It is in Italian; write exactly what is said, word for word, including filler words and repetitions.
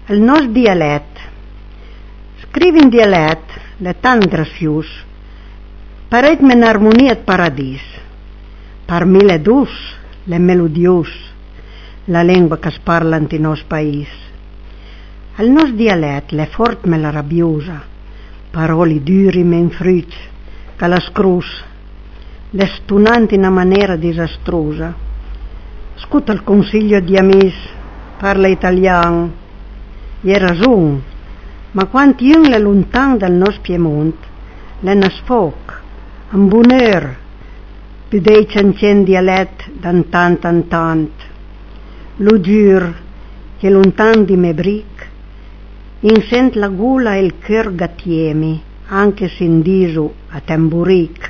El nos dialet. Scrivi in dialet, le tan gracius, paret men armoniet paradis. Par mille dus, le melodius, la lengua che parla in nos país. El nos dialet, le fort me la rabbiosa, paroli duri men fruits, che la scrus, le stunanti in una maniera disastrosa. Scuta il consiglio di amis, parla italiano, e ragion, ma quanti un le lontan dal nos Piemont, le nas foc, un bonheur, pidei ciancien dialet dan tant an tant. Lo dur, che lontan di me bric, in sent la gula e il cœur gatiemi, anche sin diso a tamburic.